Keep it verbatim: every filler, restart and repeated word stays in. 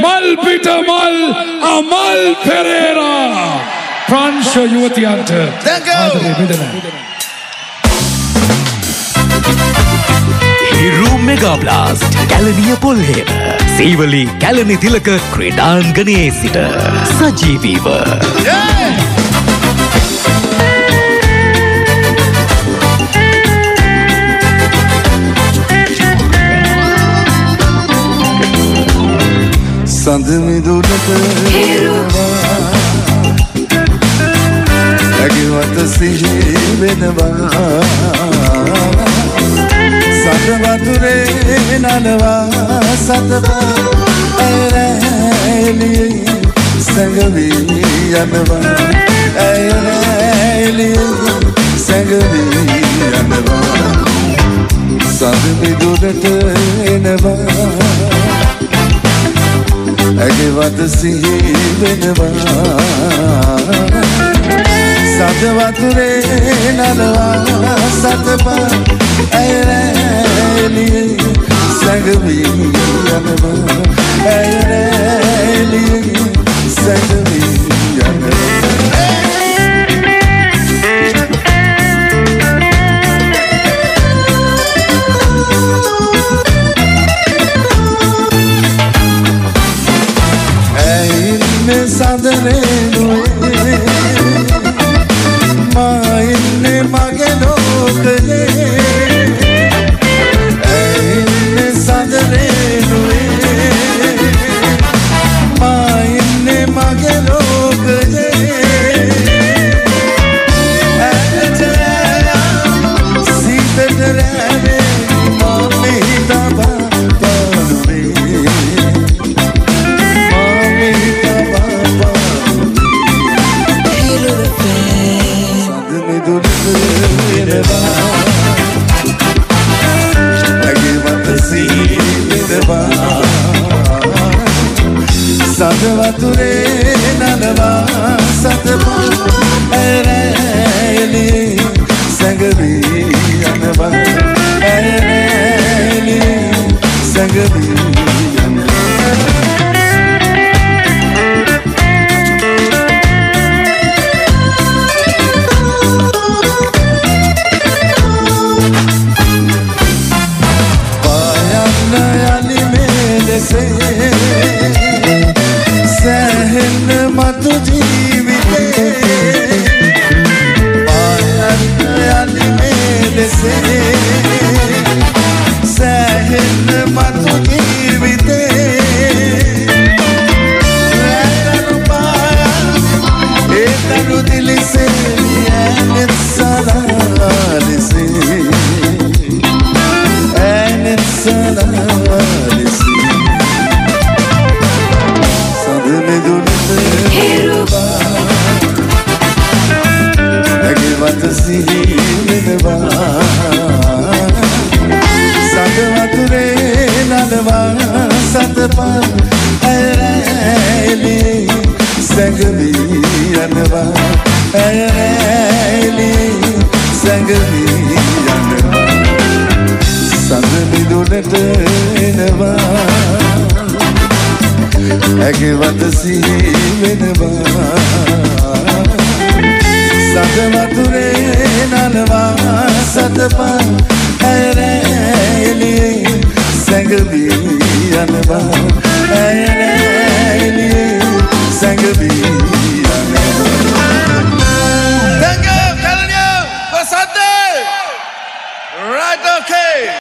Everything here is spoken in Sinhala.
මල් පිට මල් අමල් පෙරේරා ප්‍රංශ යුවතියන්ට ආදරේ බෙදලා හිරු මෙගා බ්ලාස්ට් කැලණිය පොල්හෙම සීවලි කැලණි තිලක ක්‍රීඩාංගණයේ සිට සජීවීව සඳ මිදුලට ඇගිවත සිහි වෙනවා සඳ වතුරේ නලවා සතපා ඇරැලියේ සැඟවී යනවා ඇරැලියේ සැඟවී යනවා සඳ මිදුලට එනවා ඇගිවත සිහි වෙනවා සඳ වතුරේ නලවා සතපා ඇරැලියේ සැඟවී යනවා ඇරැලියේ සැඟවී යනවා සඳරේනුවේ මා ඉන්නේ මගේ ලෝකයේ ඇයින්නේ සඳරේනුවේ මා ඉන්නේ මගේ ලෝකයේ ඇතට සීතට රැවේ මා මෙහිතබා සඳ වතුරේ නලවා සතපා ඇරැලියේ සැඟවී යනවා ඇරැලියේ සැඟවී සැහෙන්න මතු ජීවිතේ පායන්න යලි මේ දෙසේ සැහෙන්න මතු ජීවිතේ ලැබෙනු පායන් ඒ තනු දිලිසේ ඇනෙත් සලාලිසේ ඇනෙත් සලාලිසේ ඇගිවත සිහි වෙනවා සඳ වතුරේ නලවා සතපා ඇරැලියේ සැඟවී යනවා ඇරැලියේ සැඟවී යනවා සඳ මිදුලට එනවා ඇගිවත සිහි වෙනවා සඳ වතුරේ නලවා සතපා ඇරැලියේ සැඟවී යනවා ඇරැලියේ සැඟවී Thank you, Kalania, for Sunday. Right, okay.